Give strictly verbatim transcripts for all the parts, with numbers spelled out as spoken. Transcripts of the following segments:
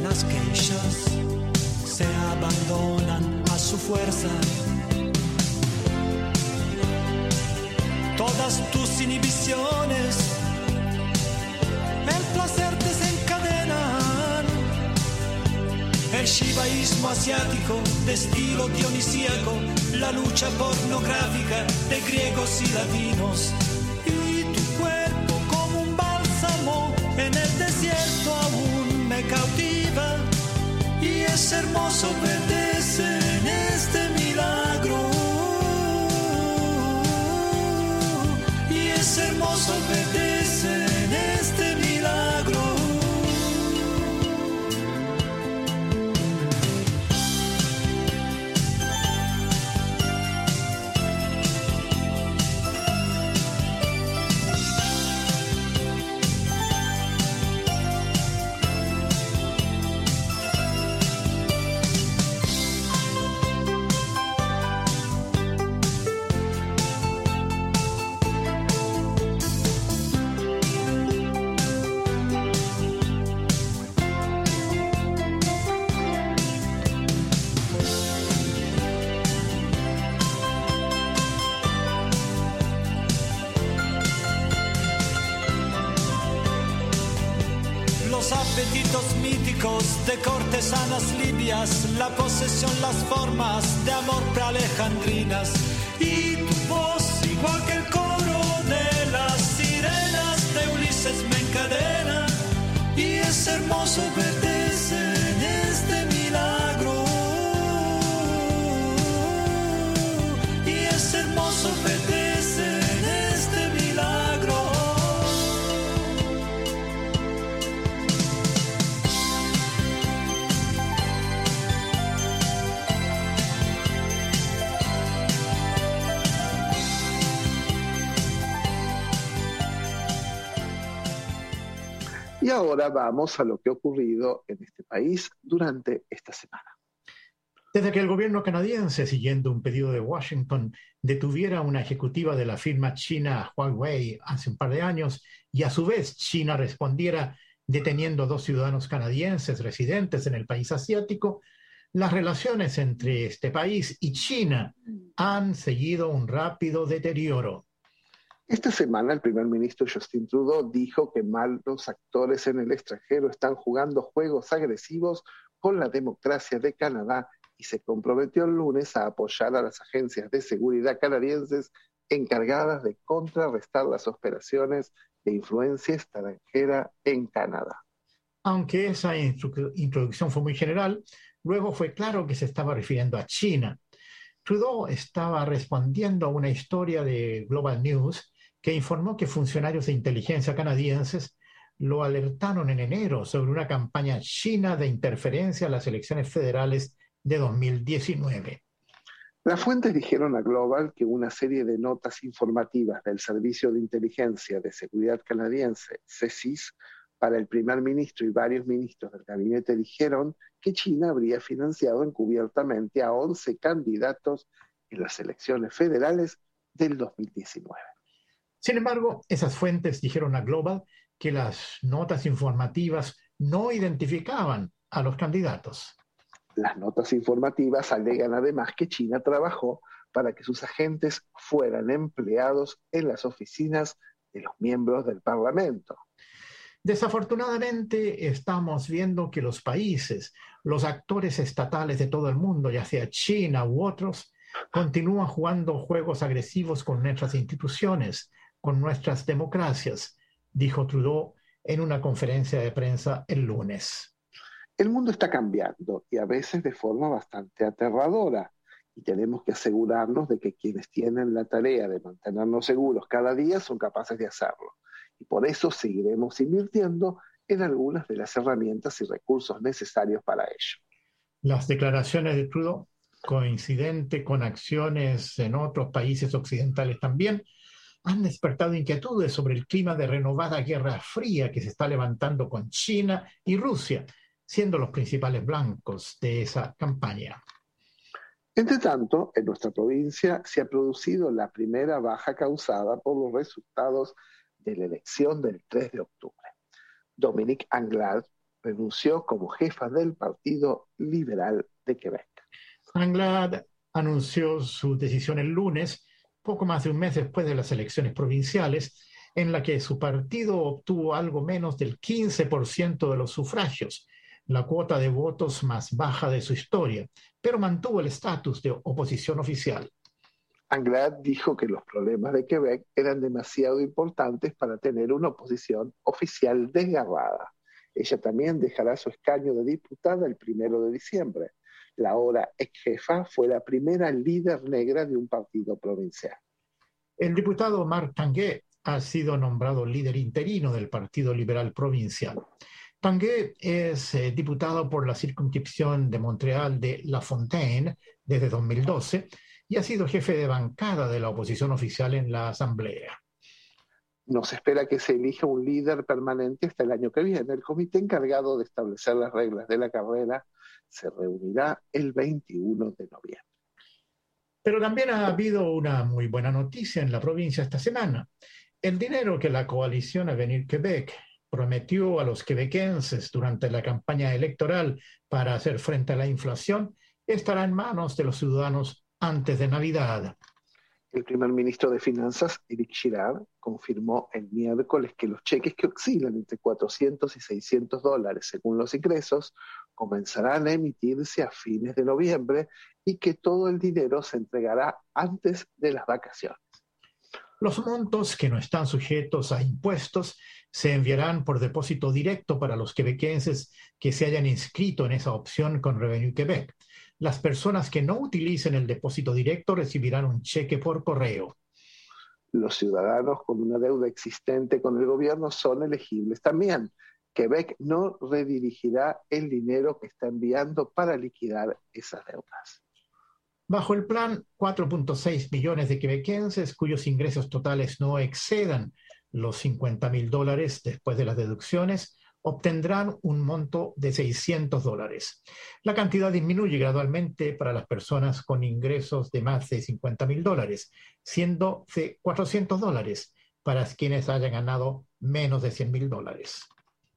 las geishas se abandonan a su fuerza. Todas tus inhibiciones, el placer desencadenan. El shivaísmo asiático de estilo dionisíaco, la lucha pornográfica de griegos y latinos. Y tu cuerpo como un bálsamo en el desierto aún me cautiva. Y es hermoso perderse en este milagro. Y es hermoso perderse en este milagro. Apetitos míticos de cortesanas libias, la posesión, las formas de amor prealejandrinas. Y tu voz, igual que el coro de las sirenas de Ulises, me encadena. Y es hermoso perderse en este milagro. Y es hermoso perderse en este milagro. Y ahora vamos a lo que ha ocurrido en este país durante esta semana. Desde que el gobierno canadiense, siguiendo un pedido de Washington, detuviera a una ejecutiva de la firma china Huawei hace un par de años, y a su vez China respondiera deteniendo a dos ciudadanos canadienses residentes en el país asiático, las relaciones entre este país y China han seguido un rápido deterioro. Esta semana el primer ministro Justin Trudeau dijo que malos actores en el extranjero están jugando juegos agresivos con la democracia de Canadá y se comprometió el lunes a apoyar a las agencias de seguridad canadienses encargadas de contrarrestar las operaciones de influencia extranjera en Canadá. Aunque esa intru- introducción fue muy general, luego fue claro que se estaba refiriendo a China. Trudeau estaba respondiendo a una historia de Global News que informó que funcionarios de inteligencia canadienses lo alertaron en enero sobre una campaña china de interferencia en las elecciones federales de dos mil diecinueve. Las fuentes dijeron a Global que una serie de notas informativas del Servicio de Inteligencia de Seguridad canadiense, C S I S, para el primer ministro y varios ministros del gabinete dijeron que China habría financiado encubiertamente a once candidatos en las elecciones federales del dos mil diecinueve. Sin embargo, esas fuentes dijeron a Global que las notas informativas no identificaban a los candidatos. Las notas informativas alegan además que China trabajó para que sus agentes fueran empleados en las oficinas de los miembros del Parlamento. Desafortunadamente, estamos viendo que los países, los actores estatales de todo el mundo, ya sea China u otros, continúan jugando juegos agresivos con nuestras instituciones, con nuestras democracias, dijo Trudeau en una conferencia de prensa el lunes. El mundo está cambiando y a veces de forma bastante aterradora, y tenemos que asegurarnos de que quienes tienen la tarea de mantenernos seguros cada día son capaces de hacerlo. Y por eso seguiremos invirtiendo en algunas de las herramientas y recursos necesarios para ello. Las declaraciones de Trudeau, coincidente con acciones en otros países occidentales también, han despertado inquietudes sobre el clima de renovada guerra fría que se está levantando con China y Rusia, siendo los principales blancos de esa campaña. Entre tanto, en nuestra provincia se ha producido la primera baja causada por los resultados de la elección del tres de octubre. Dominique Anglade, renunció como jefa del Partido Liberal de Quebec. Anglade anunció su decisión el lunes, poco más de un mes después de las elecciones provinciales, en la que su partido obtuvo algo menos del quince por ciento de los sufragios, la cuota de votos más baja de su historia, pero mantuvo el estatus de oposición oficial. Anglade dijo que los problemas de Quebec eran demasiado importantes para tener una oposición oficial desgarrada. Ella también dejará su escaño de diputada el primero de diciembre. La ahora ex jefa fue la primera líder negra de un partido provincial. El diputado Marc Tanguay ha sido nombrado líder interino del Partido Liberal Provincial. Tanguay es eh, diputado por la circunscripción de Montreal de La Fontaine desde dos mil doce y ha sido jefe de bancada de la oposición oficial en la Asamblea. No se espera que se elija un líder permanente hasta el año que viene. El comité encargado de establecer las reglas de la carrera se reunirá el veintiuno de noviembre. Pero también ha habido una muy buena noticia en la provincia esta semana. El dinero que la coalición Avenir Quebec prometió a los quebequenses durante la campaña electoral para hacer frente a la inflación estará en manos de los ciudadanos antes de Navidad. El primer ministro de Finanzas, Éric Girard, confirmó el miércoles que los cheques que oscilan entre cuatrocientos y seiscientos dólares según los ingresos comenzarán a emitirse a fines de noviembre y que todo el dinero se entregará antes de las vacaciones. Los montos que no están sujetos a impuestos se enviarán por depósito directo para los quebequenses que se hayan inscrito en esa opción con Revenu Quebec. Las personas que no utilicen el depósito directo recibirán un cheque por correo. Los ciudadanos con una deuda existente con el gobierno son elegibles también. Quebec no redirigirá el dinero que está enviando para liquidar esas deudas. Bajo el plan, cuatro punto seis millones de quebequenses cuyos ingresos totales no excedan los cincuenta mil dólares después de las deducciones obtendrán un monto de seiscientos dólares. La cantidad disminuye gradualmente para las personas con ingresos de más de cincuenta mil dólares, siendo de cuatrocientos dólares para quienes hayan ganado menos de cien mil dólares.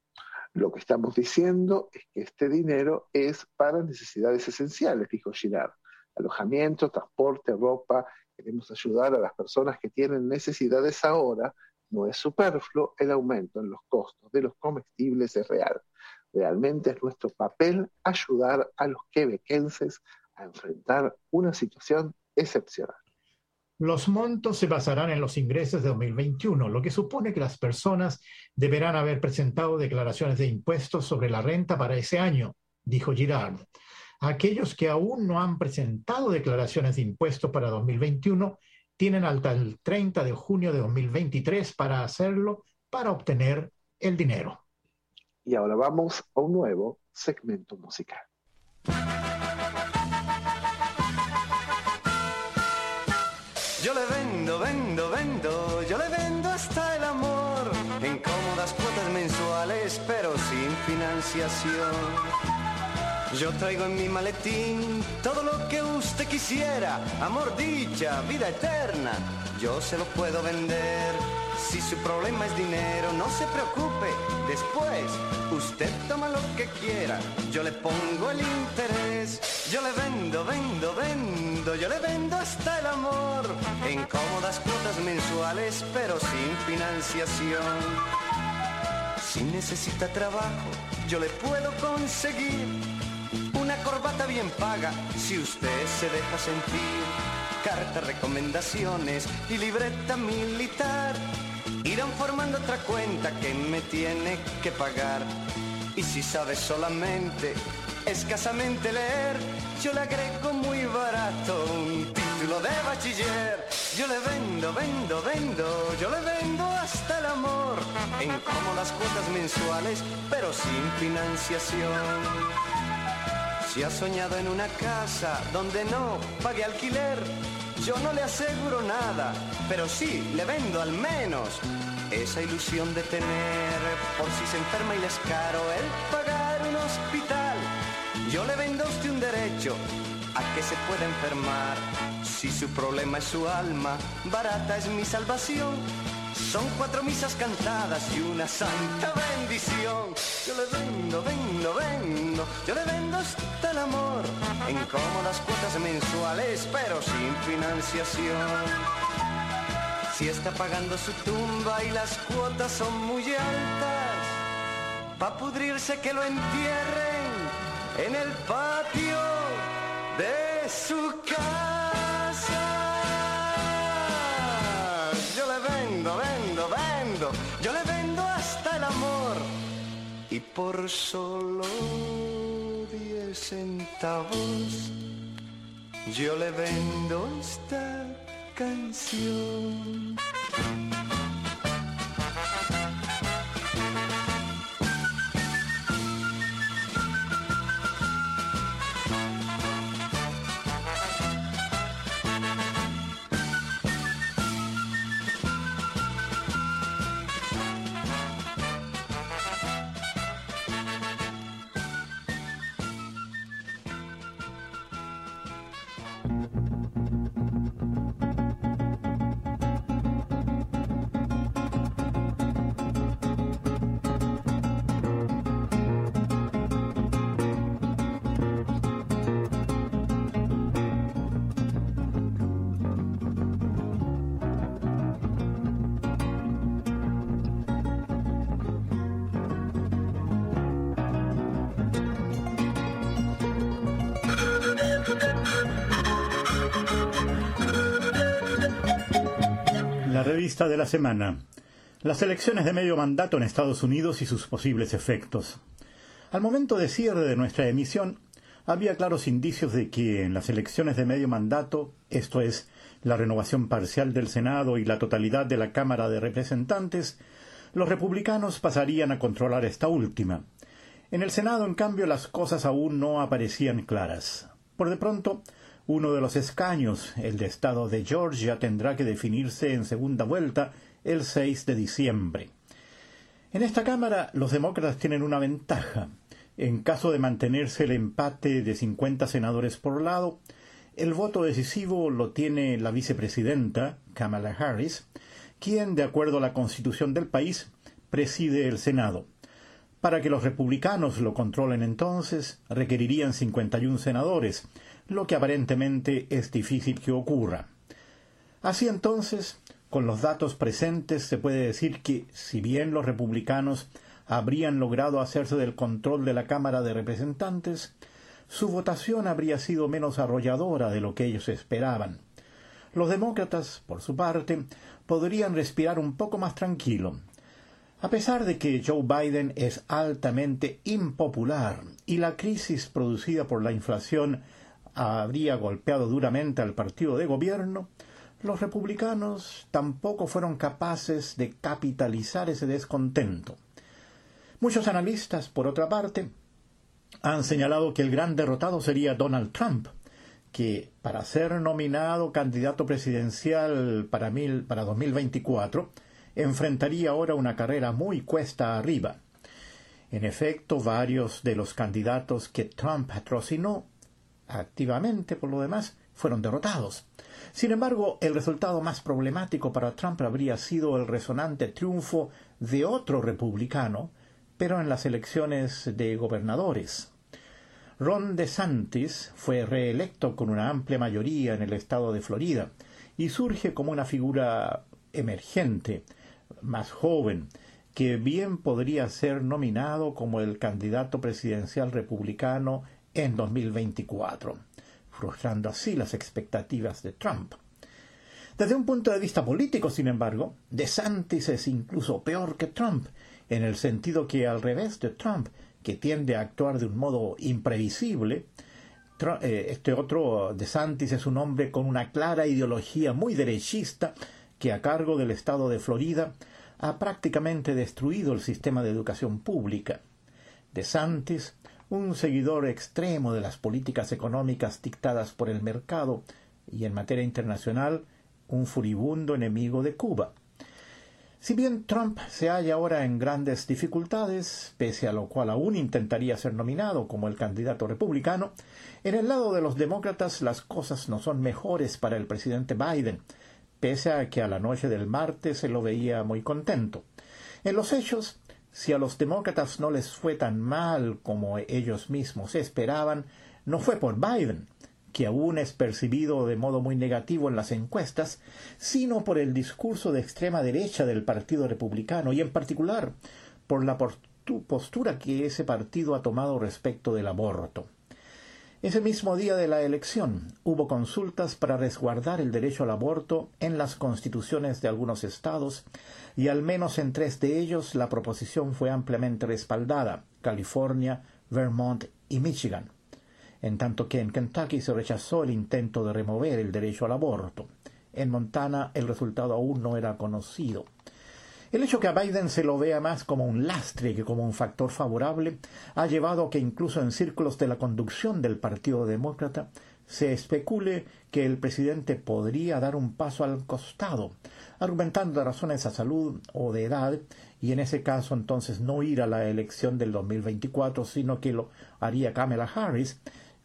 Lo que estamos diciendo es que este dinero es para necesidades esenciales, dijo Girard. Alojamiento, transporte, ropa. Queremos ayudar a las personas que tienen necesidades ahora. No es superfluo, el aumento en los costos de los comestibles es real. Realmente es nuestro papel ayudar a los quebequenses a enfrentar una situación excepcional. Los montos se basarán en los ingresos de dos mil veintiuno, lo que supone que las personas deberán haber presentado declaraciones de impuestos sobre la renta para ese año, dijo Girard. Aquellos que aún no han presentado declaraciones de impuestos para dos mil veintiuno tienen hasta el treinta de junio de dos mil veintitrés para hacerlo, para obtener el dinero. Y ahora vamos a un nuevo segmento musical. Yo le vendo, vendo, vendo, yo le vendo hasta el amor, en cómodas cuotas mensuales, pero sin financiación. Yo traigo en mi maletín todo lo que usted quisiera, amor, dicha, vida eterna, yo se lo puedo vender. Si su problema es dinero, no se preocupe, después usted toma lo que quiera, yo le pongo el interés. Yo le vendo, vendo, vendo, yo le vendo hasta el amor, en cómodas cuotas mensuales, pero sin financiación. Si necesita trabajo, yo le puedo conseguir una corbata bien paga, si usted se deja sentir. Cartas, recomendaciones y libreta militar irán formando otra cuenta que me tiene que pagar. Y si sabe solamente, escasamente leer, yo le agrego muy barato un título de bachiller. Yo le vendo, vendo, vendo, yo le vendo hasta el amor, en cómodas cuotas mensuales, pero sin financiación. Si ha soñado en una casa donde no pague alquiler, yo no le aseguro nada, pero sí le vendo al menos esa ilusión de tener, por si se enferma y le es caro el pagar un hospital. Yo le vendo a usted un derecho a que se pueda enfermar. Si su problema es su alma, barata es mi salvación. Son cuatro misas cantadas y una santa bendición. Yo le vendo, vendo, vendo, yo le vendo hasta el amor en cómodas cuotas mensuales, pero sin financiación. Si está pagando su tumba y las cuotas son muy altas, pa' pudrirse que lo entierren en el patio de su casa. Yo le vendo, vendo, vendo, yo le vendo hasta el amor, y por solo diez centavos yo le vendo esta canción. La revista de la semana. Las elecciones de medio mandato en Estados Unidos y sus posibles efectos. Al momento de cierre de nuestra emisión, había claros indicios de que en las elecciones de medio mandato, esto es, la renovación parcial del Senado y la totalidad de la Cámara de Representantes, los republicanos pasarían a controlar esta última. En el Senado, en cambio, las cosas aún no aparecían claras. Por de pronto, uno de los escaños, el de estado de Georgia, tendrá que definirse en segunda vuelta el seis de diciembre. En esta Cámara, los demócratas tienen una ventaja. En caso de mantenerse el empate de cincuenta senadores por lado, el voto decisivo lo tiene la vicepresidenta, Kamala Harris, quien, de acuerdo a la Constitución del país, preside el Senado. Para que los republicanos lo controlen entonces, requerirían cincuenta y un senadores, lo que aparentemente es difícil que ocurra. Así entonces, con los datos presentes se puede decir que, si bien los republicanos habrían logrado hacerse del control de la Cámara de Representantes, su votación habría sido menos arrolladora de lo que ellos esperaban. Los demócratas, por su parte, podrían respirar un poco más tranquilo. A pesar de que Joe Biden es altamente impopular y la crisis producida por la inflación habría golpeado duramente al partido de gobierno, los republicanos tampoco fueron capaces de capitalizar ese descontento. Muchos analistas, por otra parte, han señalado que el gran derrotado sería Donald Trump, que para ser nominado candidato presidencial para, mil, para dos mil veinticuatro enfrentaría ahora una carrera muy cuesta arriba. En efecto, varios de los candidatos que Trump patrocinó activamente, por lo demás, fueron derrotados. Sin embargo, el resultado más problemático para Trump habría sido el resonante triunfo de otro republicano, pero en las elecciones de gobernadores. Ron DeSantis fue reelecto con una amplia mayoría en el estado de Florida y surge como una figura emergente, más joven, que bien podría ser nominado como el candidato presidencial republicano en dos mil veinticuatro, frustrando así las expectativas de Trump. Desde un punto de vista político, sin embargo, DeSantis es incluso peor que Trump, en el sentido que, al revés de Trump, que tiende a actuar de un modo imprevisible, este otro DeSantis es un hombre con una clara ideología muy derechista que, a cargo del estado de Florida, ha prácticamente destruido el sistema de educación pública. DeSantis, un seguidor extremo de las políticas económicas dictadas por el mercado y, en materia internacional, un furibundo enemigo de Cuba. Si bien Trump se halla ahora en grandes dificultades, pese a lo cual aún intentaría ser nominado como el candidato republicano, en el lado de los demócratas las cosas no son mejores para el presidente Biden, pese a que a la noche del martes se lo veía muy contento. En los hechos, si a los demócratas no les fue tan mal como ellos mismos esperaban, no fue por Biden, que aún es percibido de modo muy negativo en las encuestas, sino por el discurso de extrema derecha del Partido Republicano y en particular por la postura que ese partido ha tomado respecto del aborto. Ese mismo día de la elección hubo consultas para resguardar el derecho al aborto en las constituciones de algunos estados y al menos en tres de ellos la proposición fue ampliamente respaldada: California, Vermont y Michigan, en tanto que en Kentucky se rechazó el intento de remover el derecho al aborto. En Montana el resultado aún no era conocido. El hecho que a Biden se lo vea más como un lastre que como un factor favorable ha llevado a que incluso en círculos de la conducción del Partido Demócrata se especule que el presidente podría dar un paso al costado, argumentando razones de salud o de edad, y en ese caso entonces no ir a la elección del dos mil veinticuatro, sino que lo haría Kamala Harris,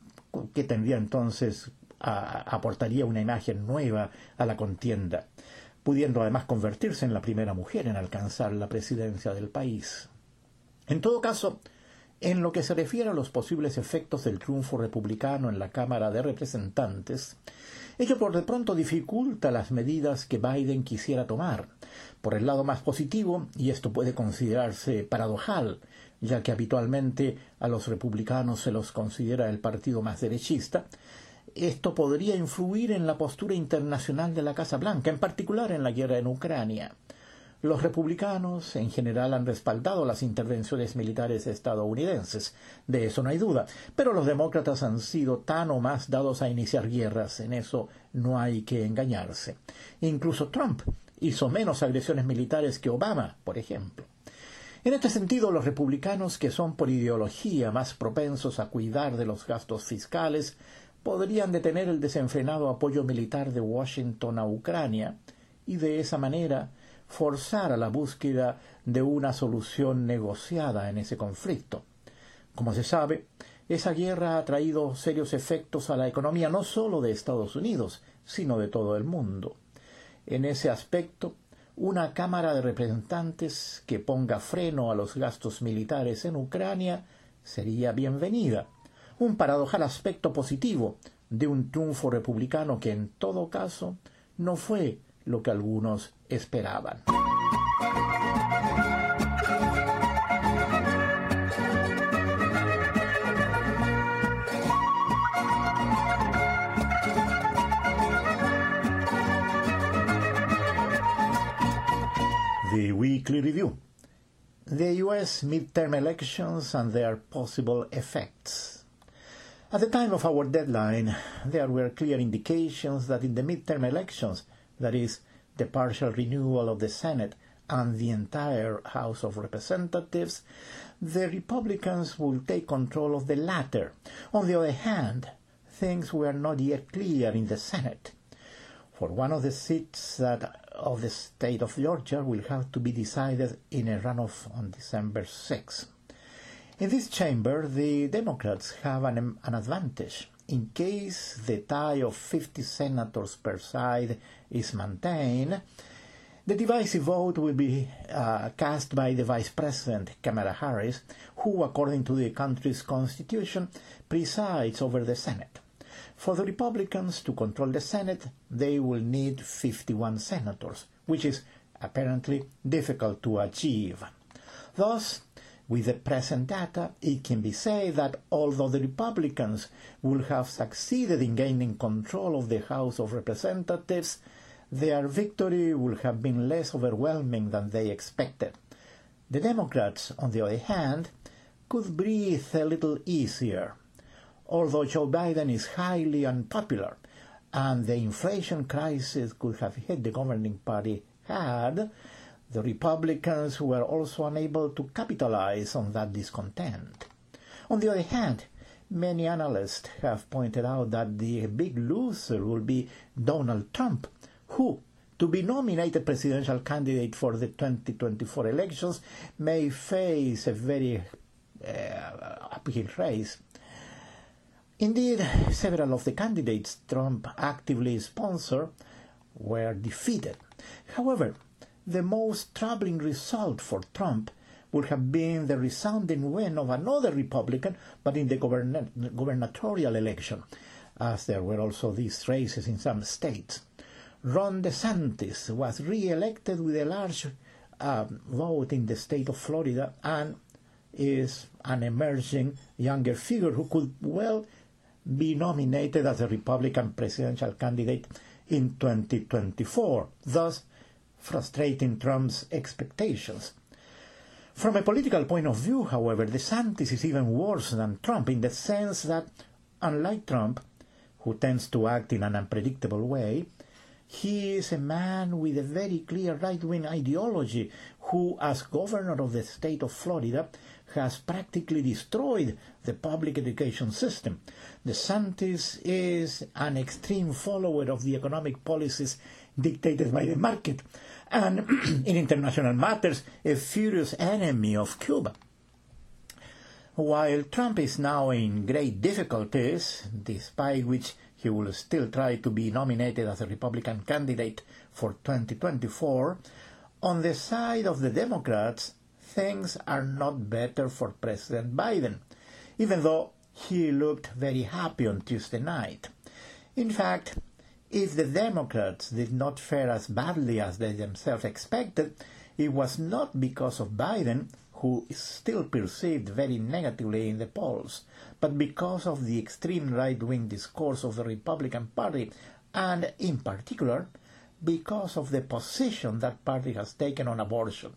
que tendría entonces, a, aportaría una imagen nueva a la contienda, pudiendo además convertirse en la primera mujer en alcanzar la presidencia del país. En todo caso, en lo que se refiere a los posibles efectos del triunfo republicano en la Cámara de Representantes, ello por de pronto dificulta las medidas que Biden quisiera tomar. Por el lado más positivo, y esto puede considerarse paradojal, ya que habitualmente a los republicanos se los considera el partido más derechista, esto podría influir en la postura internacional de la Casa Blanca, en particular en la guerra en Ucrania. Los republicanos en general han respaldado las intervenciones militares estadounidenses, de eso no hay duda, pero los demócratas han sido tan o más dados a iniciar guerras, en eso no hay que engañarse. Incluso Trump hizo menos agresiones militares que Obama, por ejemplo. En este sentido, los republicanos, que son por ideología más propensos a cuidar de los gastos fiscales, podrían detener el desenfrenado apoyo militar de Washington a Ucrania y de esa manera forzar a la búsqueda de una solución negociada en ese conflicto. Como se sabe, esa guerra ha traído serios efectos a la economía no solo de Estados Unidos, sino de todo el mundo. En ese aspecto, una Cámara de Representantes que ponga freno a los gastos militares en Ucrania sería bienvenida. Un paradojal aspecto positivo de un triunfo republicano que en todo caso no fue lo que algunos esperaban. The Weekly Review. The U S midterm elections and their possible effects. At the time of our deadline, there were clear indications that in the midterm elections, that is, the partial renewal of the Senate and the entire House of Representatives, the Republicans would take control of the latter. On the other hand, things were not yet clear in the Senate. For one of the seats that of the state of Georgia will have to be decided in a runoff on December sixth. In this chamber, the Democrats have an, an advantage. In case the tie of fifty senators per side is maintained, the divisive vote will be uh, cast by the Vice President, Kamala Harris, who, according to the country's constitution, presides over the Senate. For the Republicans to control the Senate, they will need fifty-one senators, which is apparently difficult to achieve. Thus, with the present data, it can be said that although the Republicans will have succeeded in gaining control of the House of Representatives, their victory will have been less overwhelming than they expected. The Democrats, on the other hand, could breathe a little easier. Although Joe Biden is highly unpopular and the inflation crisis could have hit the governing party hard, the Republicans were also unable to capitalize on that discontent. On the other hand, many analysts have pointed out that the big loser will be Donald Trump, who, to be nominated presidential candidate for the twenty twenty-four elections, may face a very uh, uphill race. Indeed, several of the candidates Trump actively sponsored, were defeated. However, the most troubling result for Trump would have been the resounding win of another Republican, but in the govern- gubernatorial election, as there were also these races in some states. Ron DeSantis was re-elected with a large uh, vote in the state of Florida and is an emerging younger figure who could well be nominated as a Republican presidential candidate in twenty twenty-four, thus frustrating Trump's expectations. From a political point of view, however, DeSantis is even worse than Trump in the sense that, unlike Trump, who tends to act in an unpredictable way, he is a man with a very clear right-wing ideology who, as governor of the state of Florida, has practically destroyed the public education system. DeSantis is an extreme follower of the economic policies dictated by the market, and in international matters, a furious enemy of Cuba. While Trump is now in great difficulties, despite which he will still try to be nominated as a Republican candidate for twenty twenty-four, on the side of the Democrats, things are not better for President Biden, even though he looked very happy on Tuesday night. In fact, if the Democrats did not fare as badly as they themselves expected, it was not because of Biden, who is still perceived very negatively in the polls, but because of the extreme right-wing discourse of the Republican Party, and in particular, because of the position that party has taken on abortion.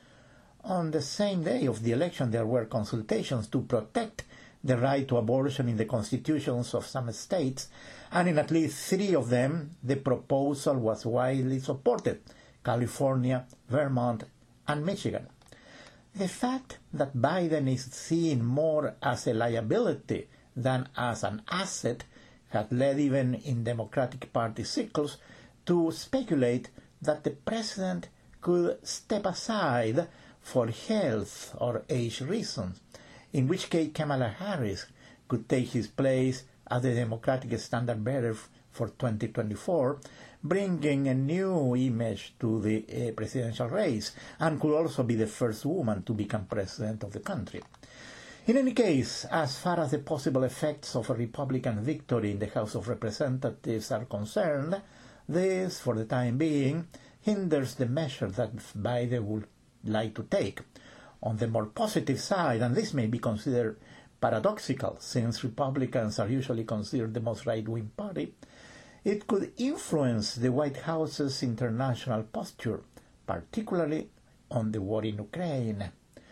On the same day of the election, there were consultations to protect the right to abortion in the constitutions of some states, and in at least three of them, the proposal was widely supported: California, Vermont, and Michigan. The fact that Biden is seen more as a liability than as an asset had led even in Democratic Party circles to speculate that the president could step aside for health or age reasons, in which case Kamala Harris could take his place as the Democratic standard-bearer for twenty twenty-four, bringing a new image to the uh, presidential race, and could also be the first woman to become president of the country. In any case, as far as the possible effects of a Republican victory in the House of Representatives are concerned, this, for the time being, hinders the measure that Biden would like to take. On the more positive side, and this may be considered paradoxical since Republicans are usually considered the most right-wing party, it could influence the White House's international posture, particularly on the war in Ukraine.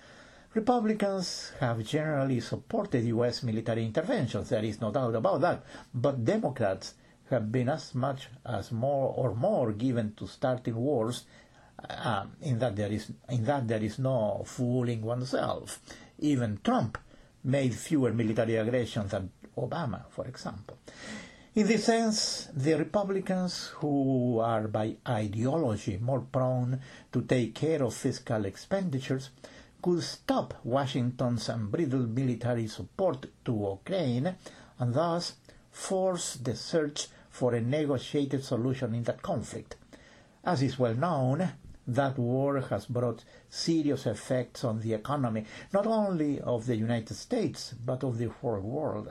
Republicans have generally supported U S military interventions, there is no doubt about that, but Democrats have been as much as more or more given to starting wars, uh, in that there is in that there is no fooling oneself. Even Trump made fewer military aggressions than Obama, for example. In this sense, the Republicans, who are by ideology more prone to take care of fiscal expenditures, could stop Washington's unbridled military support to Ukraine and thus force the search for a negotiated solution in that conflict. As is well known, that war has brought serious effects on the economy, not only of the United States, but of the whole world.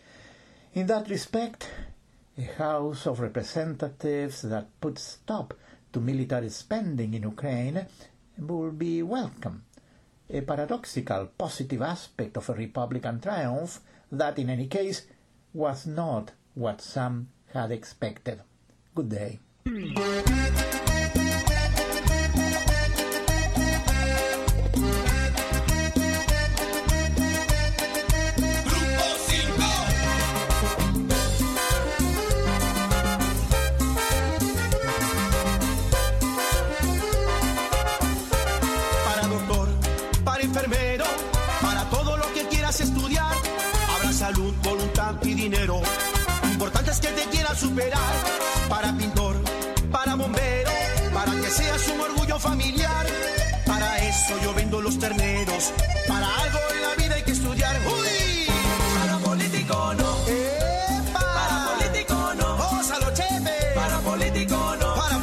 In that respect, a House of Representatives that puts stop to military spending in Ukraine will be welcome, a paradoxical positive aspect of a Republican triumph that, in any case, was not what some had expected. Good day. Salud, voluntad y dinero. Lo importante es que te quieras superar. Para pintor, para bombero, para que seas un orgullo familiar. Para eso yo vendo los terneros. Para algo en la vida hay que estudiar. ¡Uy! Para político no. ¡Epa! Para político no. ¡Gózalo, chefe! Para político no. Para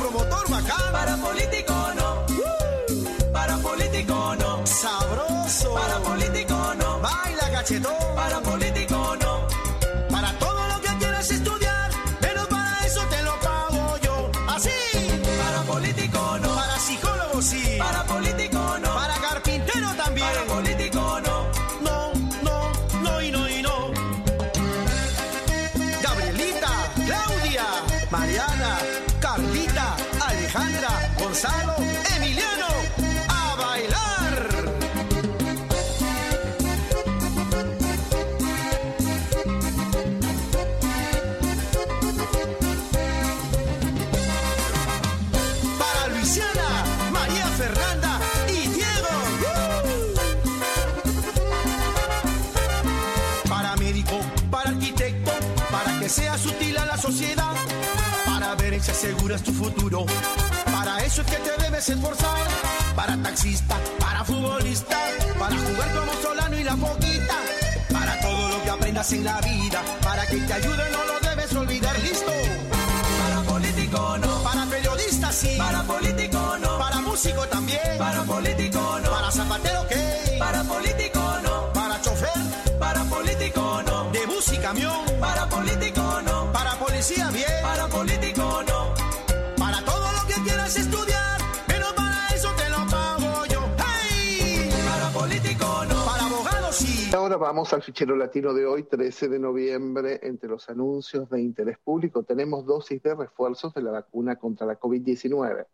para arquitecto, para que seas útil a la sociedad, para ver si aseguras tu futuro. Para eso es que te debes esforzar, para taxista, para futbolista, para jugar como Solano y la Foquita, para todo lo que aprendas en la vida, para que te ayude no lo debes olvidar, listo. Para político no, para periodista sí, para político no, para músico también, para político no, para zapatero qué, para político no, para chofer, para político no, de bus y camión, para político no, para policía bien, para político no, para todo lo que quieras estudiar, pero para eso te lo pago yo, hey, para político no, para abogado sí. Ahora vamos al fichero latino de hoy, trece de noviembre. Entre los anuncios de interés público tenemos dosis de refuerzos de la vacuna contra la COVID diecinueve.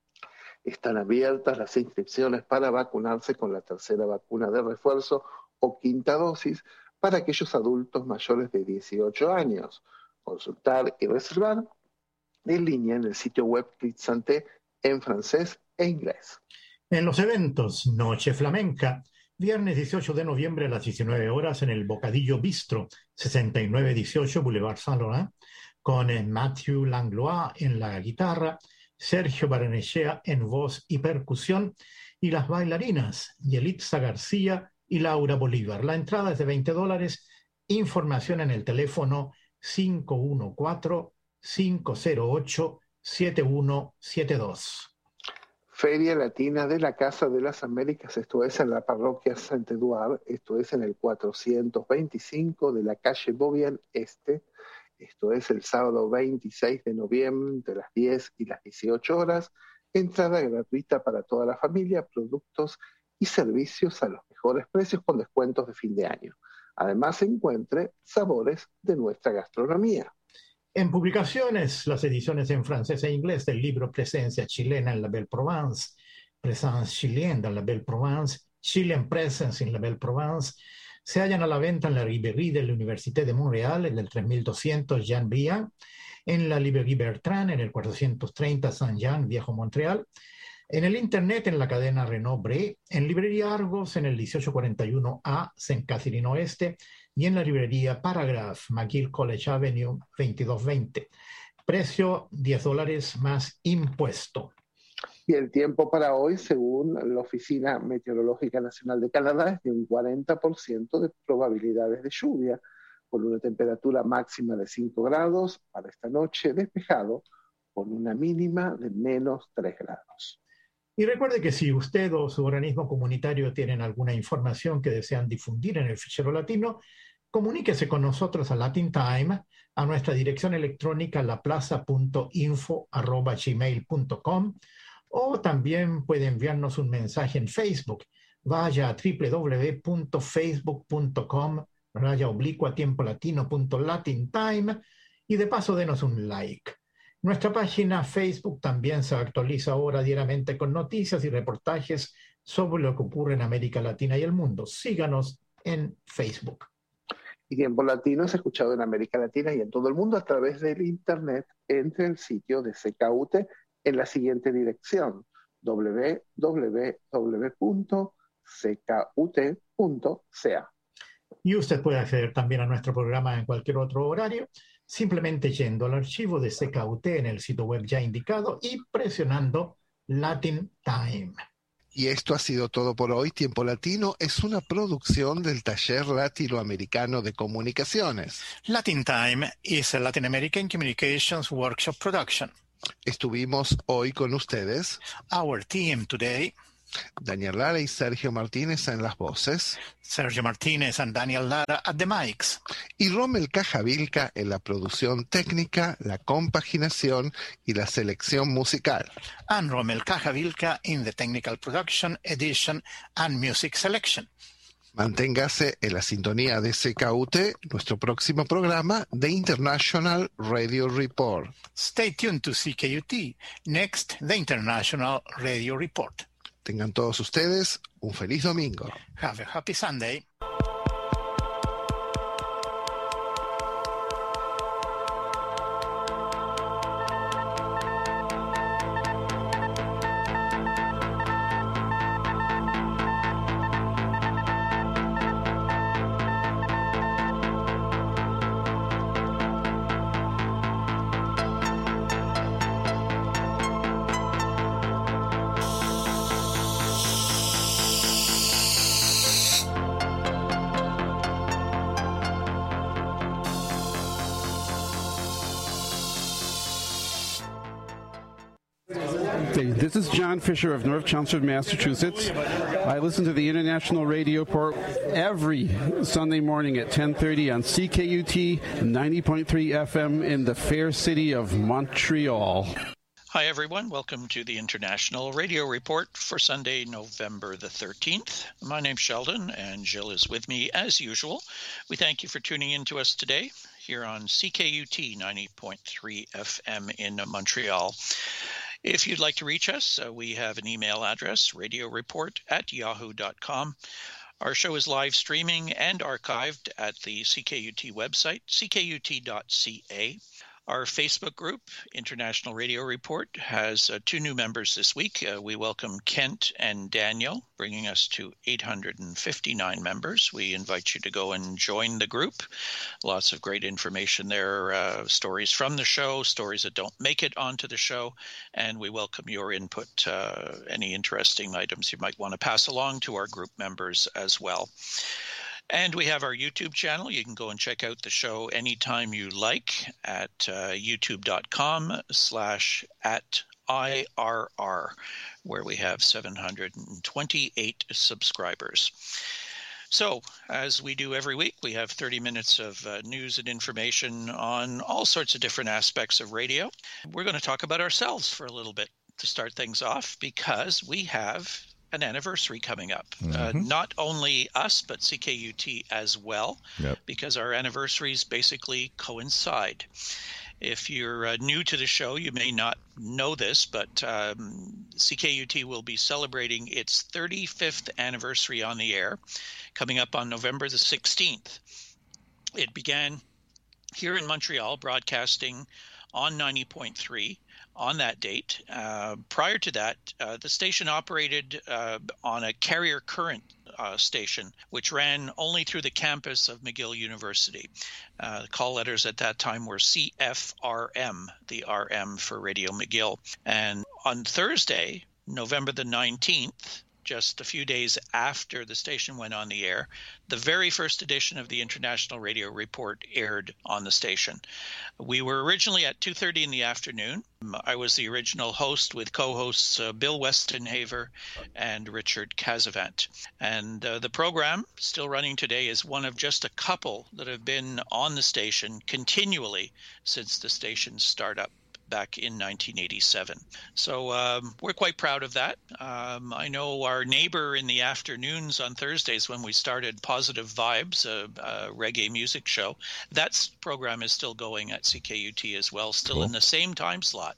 Están abiertas las inscripciones para vacunarse con la tercera vacuna de refuerzo o quinta dosis para aquellos adultos mayores de dieciocho años. Consultar y reservar en línea en el sitio web ClitSanté en francés e inglés. En los eventos, Noche Flamenca, viernes dieciocho de noviembre a las diecinueve horas en el Bocadillo Bistro, sesenta y nueve dieciocho Boulevard Saint-Laurent, con Mathieu Langlois en la guitarra, Sergio Barrenechea en voz y percusión, y las bailarinas Yelitza García y Laura Bolívar. La entrada es de veinte dólares. Información en el teléfono cinco uno cuatro, cinco cero ocho, siete uno siete dos. Feria Latina de la Casa de las Américas, esto es en la parroquia Saint-Edouard, esto es en el cuatrocientos veinticinco de la calle Beaubien Este. Esto es el sábado veintiséis de noviembre, entre las diez y las dieciocho horas. Entrada gratuita para toda la familia, productos y servicios a los mejores precios con descuentos de fin de año. Además, encuentre sabores de nuestra gastronomía. En publicaciones, las ediciones en francés e inglés del libro Presencia chilena en la Belle Provence, Présence chilienne dans la Belle Provence, Chilean Presence in la Belle Provence, se hallan a la venta en la librería de la Université de Montréal, en el tres mil doscientos Jean Briand, en la librería Bertrand, en el cuatrocientos treinta Saint-Jean, Viejo Montreal, en el Internet, en la cadena Renaud Bré, en librería Argos, en el dieciocho cuarenta y uno A, Saint Catherine Oeste, y en la librería Paragraph, McGill College Avenue, veintidós veinte. Precio diez dólares más impuesto. Y el tiempo para hoy, según la Oficina Meteorológica Nacional de Canadá, es de un cuarenta por ciento de probabilidades de lluvia, con una temperatura máxima de cinco grados, para esta noche despejado, con una mínima de menos tres grados. Y recuerde que si usted o su organismo comunitario tienen alguna información que desean difundir en el fichero latino, comuníquese con nosotros a Latin Time, a nuestra dirección electrónica laplaza punto info arroba gmail punto com, o también puede enviarnos un mensaje en Facebook. Vaya a doble u doble u doble u punto facebook punto com, raya oblicua tiempo latino punto latin time, y de paso denos un like. Nuestra página Facebook también se actualiza ahora diariamente con noticias y reportajes sobre lo que ocurre en América Latina y el mundo. Síganos en Facebook. Y Tiempo Latino es escuchado en América Latina y en todo el mundo a través del Internet. Entre el sitio de C K U T en la siguiente dirección: doble u doble u doble u punto c k u t punto c a. Y usted puede acceder también a nuestro programa en cualquier otro horario, simplemente yendo al archivo de C K U T en el sitio web ya indicado y presionando Latin Time. Y esto ha sido todo por hoy. Tiempo Latino es una producción del Taller Latinoamericano de Comunicaciones. Latin Time is a Latin American Communications Workshop production. Estuvimos hoy con ustedes Our team today: Daniel Lara y Sergio Martínez en las voces, Sergio Martínez and Daniel Lara at the mics, y Rommel Cajavilca en la producción técnica, la compaginación y la selección musical. and Rommel Cajavilca in the technical production, edition and music selection. Manténgase en la sintonía de C K U T, nuestro próximo programa, The International Radio Report. Stay tuned to C K U T. Next, the International Radio Report. Tengan todos ustedes un feliz domingo. Have a happy Sunday. Namaste. This is John Fisher of North Chelmsford, Massachusetts. I listen to the International Radio Report every Sunday morning at ten thirty on C K U T ninety point three F M in the fair city of Montreal. Hi, everyone. Welcome to the International Radio Report for Sunday, November the thirteenth. My name's Sheldon, and Jill is with me as usual. We thank you for tuning in to us today here on C K U T ninety point three F M in Montreal. If you'd like to reach us, uh, we have an email address, radioreport at yahoo dot com. Our show is live streaming and archived at the C K U T website, c k u t dot c a. Our Facebook group, International Radio Report, has uh, two new members this week. Uh, we welcome Kent and Daniel, bringing us to eight hundred fifty-nine members. We invite you to go and join the group. Lots of great information there, uh, stories from the show, stories that don't make it onto the show, and we welcome your input, uh, any interesting items you might want to pass along to our group members as well. And we have our YouTube channel. You can go and check out the show anytime you like at uh, youtube.com slash at IRR, where we have seven hundred twenty-eight subscribers. So, as we do every week, we have thirty minutes of uh, news and information on all sorts of different aspects of radio. We're going to talk about ourselves for a little bit to start things off, because we have an anniversary coming up. Mm-hmm. Uh, not only us, but C K U T as well, yep. because our anniversaries basically coincide. If you're uh, new to the show, you may not know this, but um, C K U T will be celebrating its thirty-fifth anniversary on the air, coming up on November the sixteenth. It began here in Montreal, broadcasting on ninety point three. On that date. Uh, prior to that, uh, the station operated uh, on a carrier current uh, station, which ran only through the campus of McGill University. Uh, the call letters at that time were C F R M, the R M for Radio McGill. And on Thursday, November the nineteenth, just a few days after the station went on the air, the very first edition of the International Radio Report aired on the station. We were originally at two thirty in the afternoon. I was the original host with co-hosts uh, Bill Westenhaver and Richard Casavant. And uh, the program, still running today, is one of just a couple that have been on the station continually since the station's startup back in nineteen eighty-seven. So um, we're quite proud of that. Um, I know our neighbor in the afternoons on Thursdays, when we started Positive Vibes, a, a reggae music show, that program is still going at C K U T as well, still cool. in the same time slot.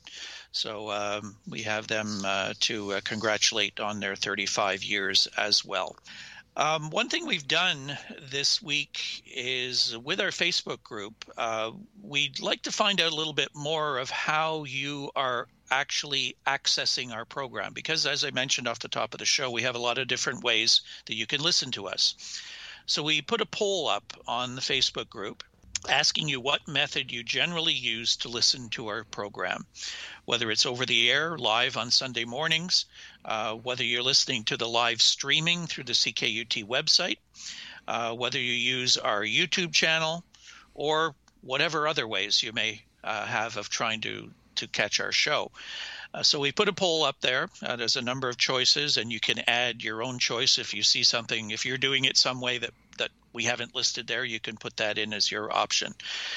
So um, we have them uh, to uh, congratulate on their thirty-five years as well. Um, one thing we've done this week is with our Facebook group, uh, we'd like to find out a little bit more of how you are actually accessing our program, because as I mentioned off the top of the show, we have a lot of different ways that you can listen to us. So we put a poll up on the Facebook group asking you what method you generally use to listen to our program, whether it's over the air, live on Sunday mornings, uh, whether you're listening to the live streaming through the C K U T website, uh, whether you use our YouTube channel, or whatever other ways you may uh, have of trying to, to catch our show. Uh, so we put a poll up there. Uh, there's a number of choices, and you can add your own choice if you see something. If you're doing it some way that, that we haven't listed there, you can put that in as your option.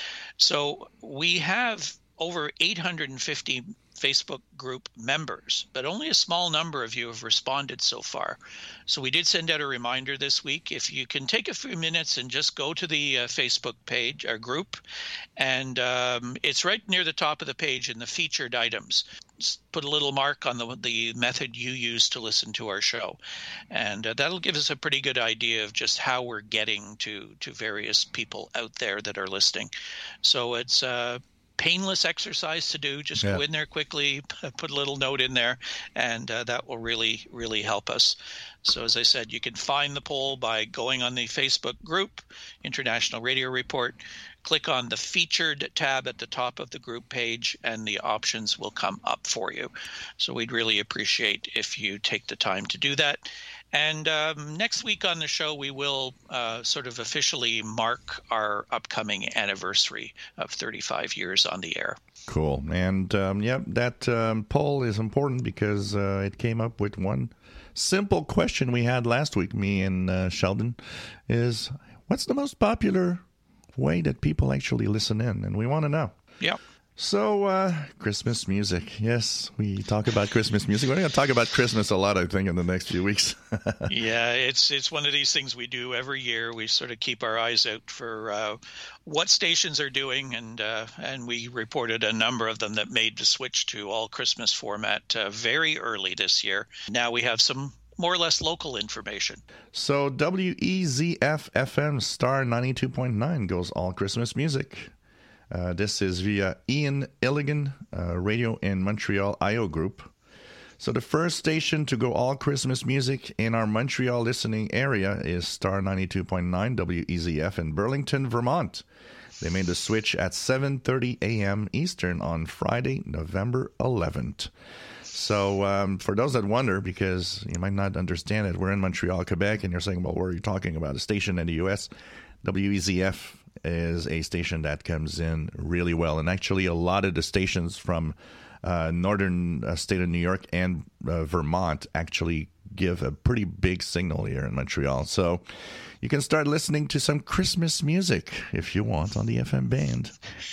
So we have over eight hundred fifty Facebook group members, but only a small number of you have responded so far. So we did send out a reminder this week. If you can take a few minutes and just go to the uh, Facebook page, our group, and um, it's right near the top of the page in the featured items. Just put a little mark on the, the method you use to listen to our show. And uh, that'll give us a pretty good idea of just how we're getting to, to various people out there that are listening. So it's uh, painless exercise to do. Just yeah. go in there quickly, put a little note in there, and uh, that will really, really help us. So as I said, you can find the poll by going on the Facebook group, International Radio Report. Click on the featured tab at the top of the group page, and the options will come up for you. So we'd really appreciate if you take the time to do that. And um, next week on the show, we will uh, sort of officially mark our upcoming anniversary of thirty-five years on the air. Cool. And, um, yeah, that um, poll is important because uh, it came up with one simple question we had last week, me and uh, Sheldon, is what's the most popular way that people actually listen in? And we want to know. Yeah. So, uh, Christmas music. Yes, we talk about Christmas music. We're going to talk about Christmas a lot, I think, in the next few weeks. Yeah, it's it's one of these things we do every year. We sort of keep our eyes out for uh, what stations are doing, and uh, and we reported a number of them that made the switch to all Christmas format uh, very early this year. Now we have some more or less local information. So, W E Z F F M Star ninety-two point nine goes all Christmas music. Uh, this is via Ian Illigan, uh, radio in Montreal, I O Group. So the first station to go all Christmas music in our Montreal listening area is Star ninety-two point nine W E Z F in Burlington, Vermont. They made the switch at seven thirty a.m. Eastern on Friday, November eleventh. So um, for those that wonder, because you might not understand it, we're in Montreal, Quebec, and you're saying, well, where are you talking about? A station in the U S? W E Z F is a station that comes in really well. And actually, a lot of the stations from uh, northern uh, state of New York and uh, Vermont actually give a pretty big signal here in Montreal. So you can start listening to some Christmas music if you want on the F M band.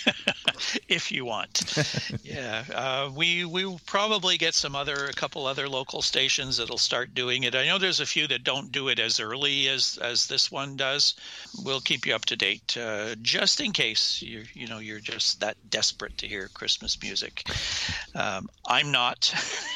If you want. Yeah. Uh, we we will probably get some other, a couple other local stations that'll start doing it. I know there's a few that don't do it as early as, as this one does. We'll keep you up to date uh, just in case you're, you know, you're just that desperate to hear Christmas music. Um, I'm not.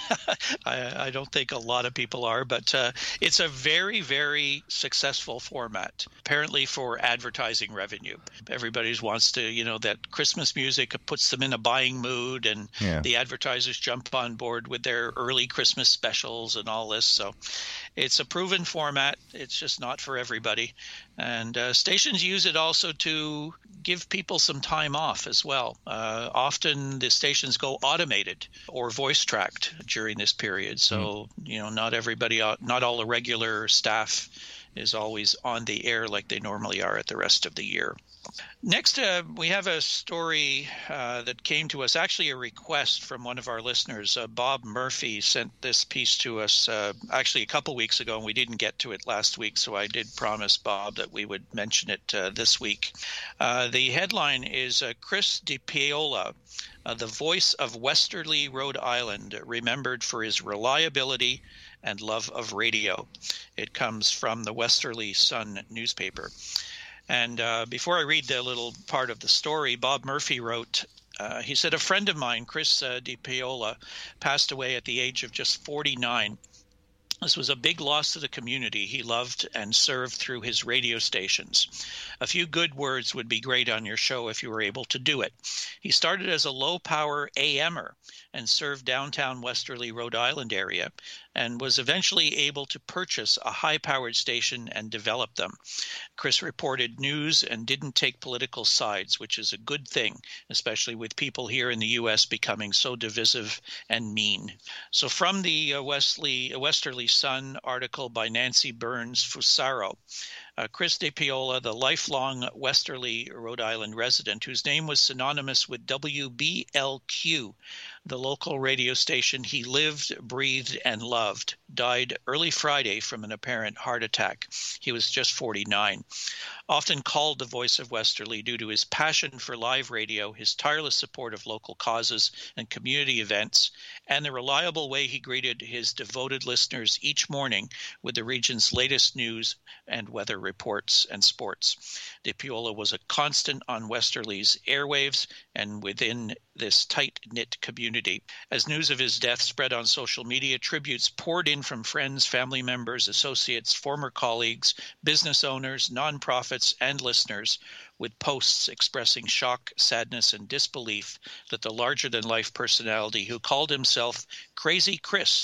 I, I don't think a lot of people are, but uh, it's a very, very successful format, apparently for advertising revenue. Everybody wants to, you know, that Christmas music puts them in a buying mood, and yeah. the advertisers jump on board with their early Christmas specials and all this. So it's a proven format. It's just not for everybody. And uh, stations use it also to give people some time off as well. Uh, often the stations go automated or voice tracked during this period. So, mm. you know, not everybody, not all the regular staff is always on the air like they normally are at the rest of the year. Next, uh, we have a story uh, that came to us, actually a request from one of our listeners. Uh, Bob Murphy sent this piece to us uh, actually a couple weeks ago, and we didn't get to it last week, so I did promise Bob that we would mention it uh, this week. Uh, the headline is uh, Chris DiPiola, uh, the voice of Westerly, Rhode Island, remembered for his reliability and love of radio. It comes from the Westerly Sun newspaper. And uh, before I read the little part of the story, Bob Murphy wrote, uh, he said, a friend of mine, Chris uh, DiPiola, passed away at the age of just forty-nine. This was a big loss to the community he loved and served through his radio stations. A few good words would be great on your show if you were able to do it. He started as a low-power A M-er and served downtown Westerly, Rhode Island area, and was eventually able to purchase a high-powered station and develop them. Chris reported news and didn't take political sides, which is a good thing, especially with people here in the U S becoming so divisive and mean. So from the uh, Wesley, uh, Westerly Sun article by Nancy Burns Fusaro, Uh, Chris DiPiola, the lifelong Westerly, Rhode Island resident, whose name was synonymous with W B L Q, the local radio station he lived, breathed, and loved, died early Friday from an apparent heart attack. He was just forty-nine. Often called the voice of Westerly due to his passion for live radio, his tireless support of local causes and community events, and the reliable way he greeted his devoted listeners each morning with the region's latest news and weather reports and sports. DiPiola was a constant on Westerly's airwaves and within this tight-knit community. As news of his death spread on social media, tributes poured in from friends, family members, associates, former colleagues, business owners, nonprofits, and listeners, with posts expressing shock, sadness, and disbelief that the larger-than-life personality who called himself Crazy Chris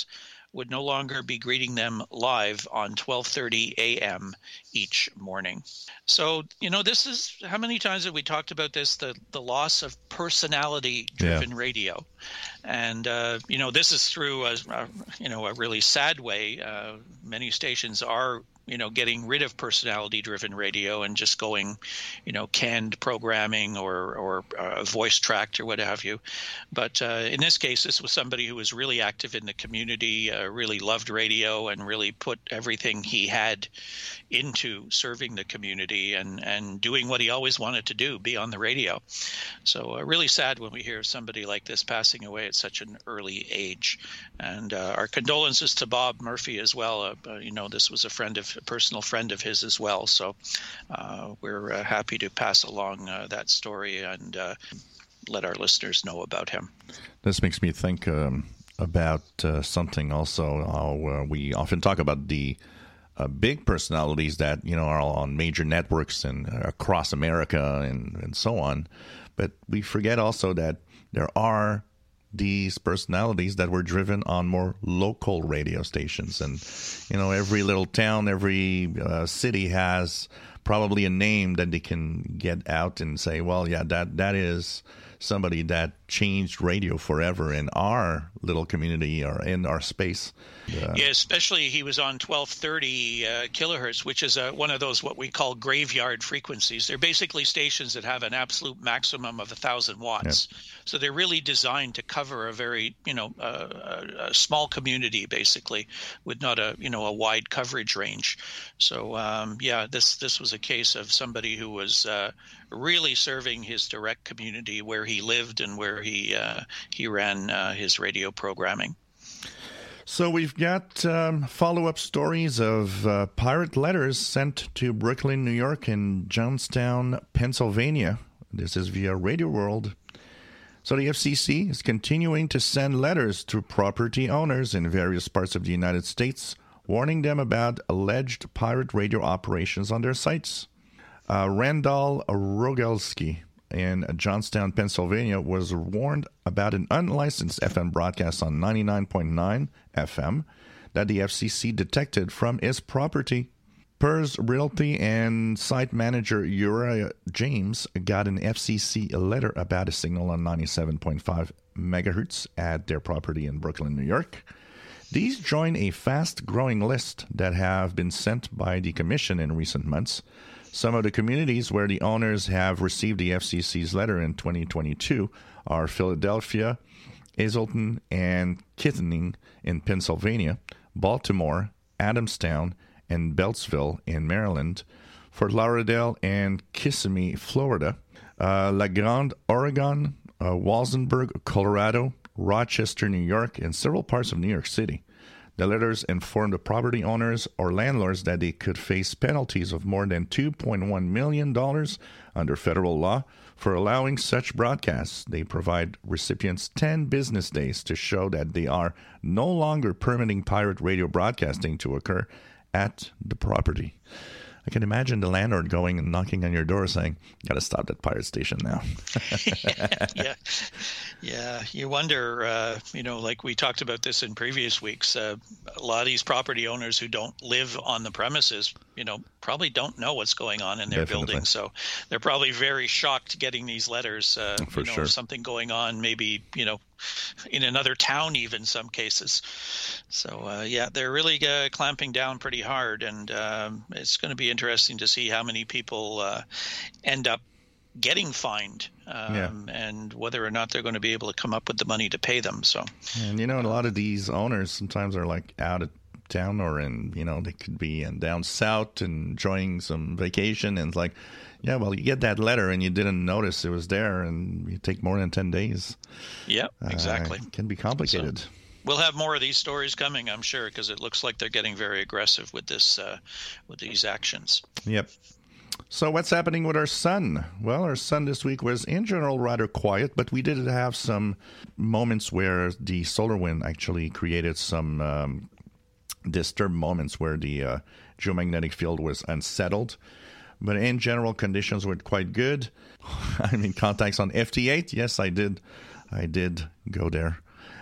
would no longer be greeting them live on twelve thirty a.m. each morning. So, you know, this is, how many times have we talked about this, the, the loss of personality-driven yeah. radio? And, uh, you know, this is through, a, a, you know, a really sad way. Uh, many stations are you know, getting rid of personality-driven radio and just going, you know, canned programming or or uh, voice tracked or what have you. But uh, in this case, this was somebody who was really active in the community, uh, really loved radio, and really put everything he had into serving the community and, and doing what he always wanted to do, be on the radio. So uh, really sad when we hear of somebody like this passing away at such an early age. And uh, our condolences to Bob Murphy as well. Uh, uh, you know, this was a friend of a personal friend of his as well. So uh, we're uh, happy to pass along uh, that story and uh, let our listeners know about him. This makes me think um, about uh, something also. How uh, we often talk about the uh, big personalities that, you know, are on major networks and uh, across America and, and so on. But we forget also that there are these personalities that were driven on more local radio stations. And, you know, every little town, every uh, city has probably a name that they can get out and say, well, yeah, that that is somebody that changed radio forever in our little community or in our space. Uh, yeah, especially he was on twelve thirty uh, kilohertz, which is uh, one of those what we call graveyard frequencies. They're basically stations that have an absolute maximum of one thousand watts. Yep. So they're really designed to cover a very, you know, uh, a, a small community, basically, with not a, you know, a wide coverage range. So, um, yeah, this this was a case of somebody who was uh, really serving his direct community where he lived and where he uh, he ran uh, his radio programming. So we've got um, follow-up stories of uh, pirate letters sent to Brooklyn, New York, and Johnstown, Pennsylvania. This is via Radio World. So the F C C is continuing to send letters to property owners in various parts of the United States, warning them about alleged pirate radio operations on their sites. Uh, Randall Rogalski in Johnstown, Pennsylvania, was warned about an unlicensed F M broadcast on ninety-nine point nine F M that the F C C detected from his property. Pers Realty and site manager Uriah James got an F C C letter about a signal on ninety-seven point five megahertz at their property in Brooklyn, New York. These join a fast-growing list that have been sent by the Commission in recent months. Some of the communities where the owners have received the F C C's letter in twenty twenty-two are Philadelphia, Hazleton, and Kittanning in Pennsylvania, Baltimore, Adamstown, and Beltsville in Maryland, Fort Lauderdale and Kissimmee, Florida, uh, La Grande, Oregon, uh, Walsenburg, Colorado, Rochester, New York, and several parts of New York City. The letters informed the property owners or landlords that they could face penalties of more than two point one million dollars under federal law for allowing such broadcasts. They provide recipients ten business days to show that they are no longer permitting pirate radio broadcasting to occur at the property. I can imagine the landlord going and knocking on your door saying, got to stop that pirate station now. yeah. Yeah. You wonder, uh, you know, like we talked about this in previous weeks, uh, a lot of these property owners who don't live on the premises, you know, probably don't know what's going on in their Definitely. building. So they're probably very shocked getting these letters, uh, For you know, sure. something going on, maybe, you know, in another town, even some cases. So, uh, yeah, they're really uh, clamping down pretty hard. And um, it's going to be interesting to see how many people uh, end up getting fined um, yeah. and whether or not they're going to be able to come up with the money to pay them. So, and, you know, a lot of these owners sometimes are like out of town or in, you know, they could be in down south and enjoying some vacation. And it's like, yeah, well, you get that letter and you didn't notice it was there and you take more than ten days. Yeah, exactly. Uh, it can be complicated. So we'll have more of these stories coming, I'm sure, because it looks like they're getting very aggressive with this, uh, with these actions. Yep. So what's happening with our sun? Well, our sun this week was in general rather quiet, but we did have some moments where the solar wind actually created some um, disturbed moments where the uh, geomagnetic field was unsettled. But in general, conditions were quite good. I mean, contacts on F T eight. Yes, I did. I did go there.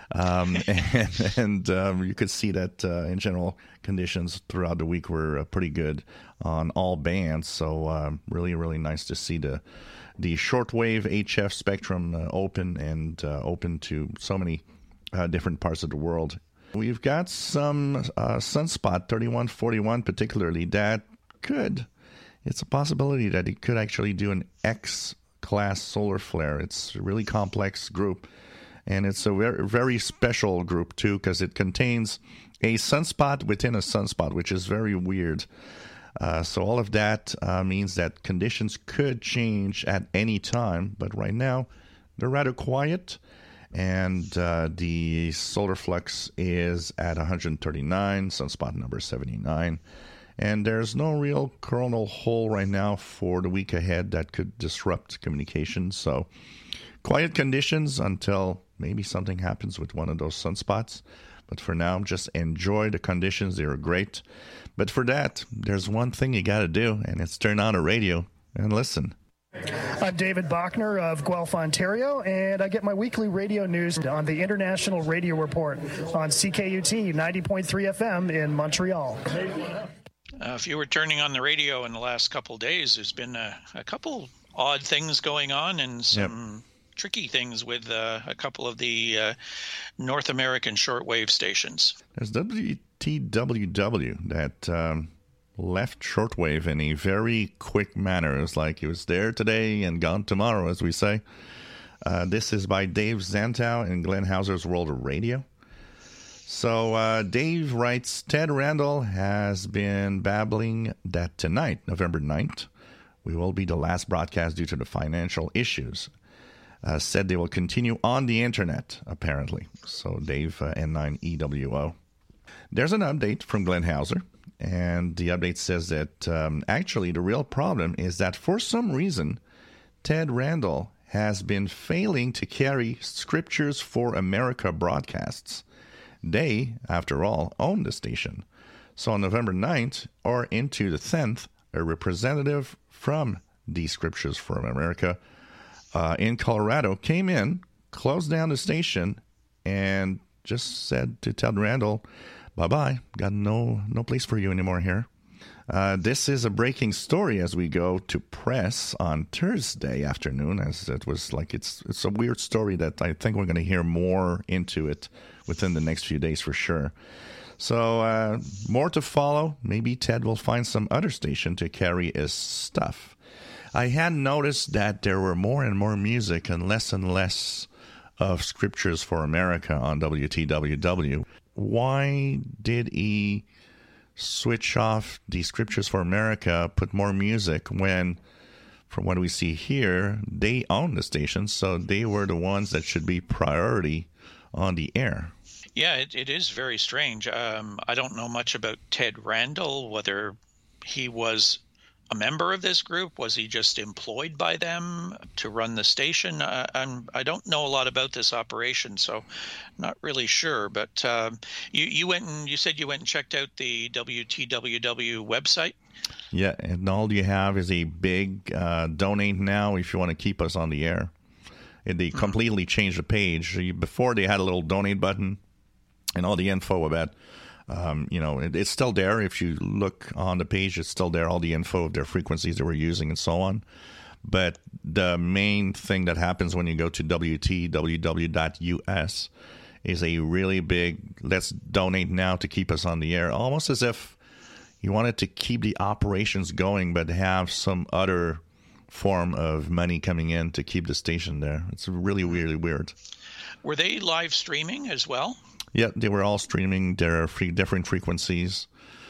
Um, and and um, you could see that uh, in general conditions throughout the week were uh, pretty good on all bands. So um, really, really nice to see the the shortwave H F spectrum uh, open and uh, open to so many uh, different parts of the world. We've got some uh, Sunspot thirty-one forty-one particularly that could, it's a possibility that it could actually do an X-class solar flare. It's a really complex group. And it's a very, very special group, too, because it contains a sunspot within a sunspot, which is very weird. Uh, so all of that uh, means that conditions could change at any time. But right now, they're rather quiet. And uh, the solar flux is at one hundred thirty-nine, sunspot number seventy-nine. And there's no real coronal hole right now for the week ahead that could disrupt communication. So quiet conditions until maybe something happens with one of those sunspots. But for now, just enjoy the conditions. They are great. But for that, there's one thing you got to do, and it's turn on a radio and listen. I'm David Bachner of Guelph, Ontario, and I get my weekly radio news on the International Radio Report on C K U T ninety point three F M in Montreal. Uh, if you were turning on the radio in the last couple of days, there's been a, a couple odd things going on and some yep. tricky things with uh, a couple of the uh, North American shortwave stations. There's W T W W that um, left shortwave in a very quick manner. It's like it was there today and gone tomorrow, as we say. Uh, this is by Dave Zantow in Glenn Hauser's World of Radio. So uh, Dave writes, Ted Randall has been babbling that tonight, November ninth, we will be the last broadcast due to the financial issues. Uh, said they will continue on the internet, apparently. So Dave, uh, N nine E W O. There's an update from Glenn Hauser, and the update says that um, actually the real problem is that for some reason, Ted Randall has been failing to carry Scriptures for America broadcasts. They, after all, own the station. So on November ninth or into the tenth, a representative from the Scriptures for America uh, in Colorado came in, closed down the station, and just said to Ted Randall, bye-bye, got no, no place for you anymore here. Uh, this is a breaking story as we go to press on Thursday afternoon, as it was like it's it's a weird story that I think we're going to hear more into it within the next few days for sure. So uh, more to follow. Maybe Ted will find some other station to carry his stuff. I had noticed that there were more and more music and less and less of Scriptures for America on W T W W. Why did he switch off the Scriptures for America, put more music when, from what we see here, they own the station, so they were the ones that should be priority on the air? Yeah, it, it is very strange. Um, I don't know much about Ted Randall, whether he was a member of this group. Was he just employed by them to run the station? Uh, I'm, I don't know a lot about this operation, so not really sure. But um, you, you went and you said you went and checked out the W T W W website? Yeah, and all you have is a big uh, donate now if you want to keep us on the air. And they completely changed the page. Before they had a little donate button and all the info about Um, you know, it, it's still there. If you look on the page, it's still there, all the info of their frequencies they were using and so on. But the main thing that happens when you go to W T W W dot U S is a really big, let's donate now to keep us on the air, almost as if you wanted to keep the operations going but have some other form of money coming in to keep the station there. It's really, really weird. Were they live streaming as well? Yeah, they were all streaming their free, different frequencies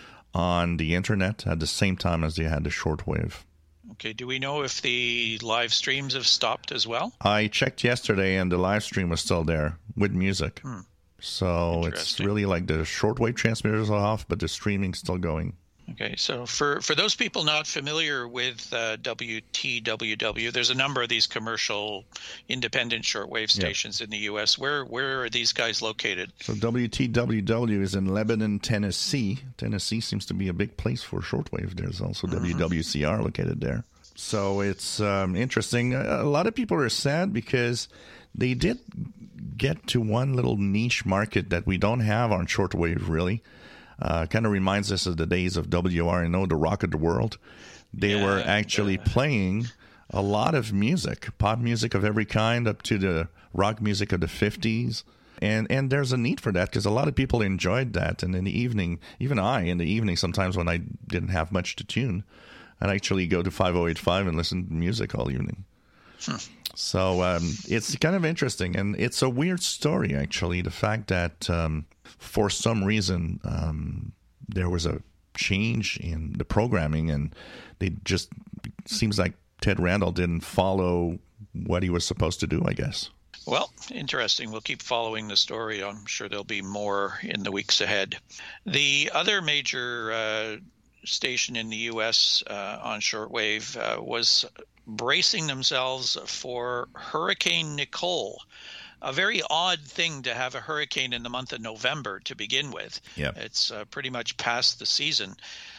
on the internet at the same time as they had the shortwave. Okay, do we know if the live streams have stopped as well? I checked yesterday, and the live stream was still there with music. Hmm. So it's really like the shortwave transmitters are off, but the streaming's still going. Okay, so for, for those people not familiar with uh, W T W W, there's a number of these commercial independent shortwave stations yeah. in the U S. Where where are these guys located? So W T W W is in Lebanon, Tennessee. Tennessee seems to be a big place for shortwave. There's also mm-hmm. W W C R located there. So it's um, interesting. A lot of people are sad because they did get to one little niche market that we don't have on shortwave, really. Uh, kind of reminds us of the days of W R N O, the Rock of the World. They yeah, were actually uh, playing a lot of music, pop music of every kind, up to the rock music of the fifties. And and there's a need for that because a lot of people enjoyed that. And in the evening, even I, in the evening, sometimes when I didn't have much to tune, I'd actually go to five oh eight five and listen to music all evening. Hmm. So um, it's kind of interesting. And it's a weird story, actually, the fact that um, for some reason um, there was a change in the programming and they just seems like Ted Randall didn't follow what he was supposed to do, I guess. Well, interesting. We'll keep following the story. I'm sure there'll be more in the weeks ahead. The other major uh, station in the U S uh, on shortwave uh, was bracing themselves for Hurricane Nicole. A very odd thing to have a hurricane in the month of November to begin with. Yep. It's uh, pretty much past the season.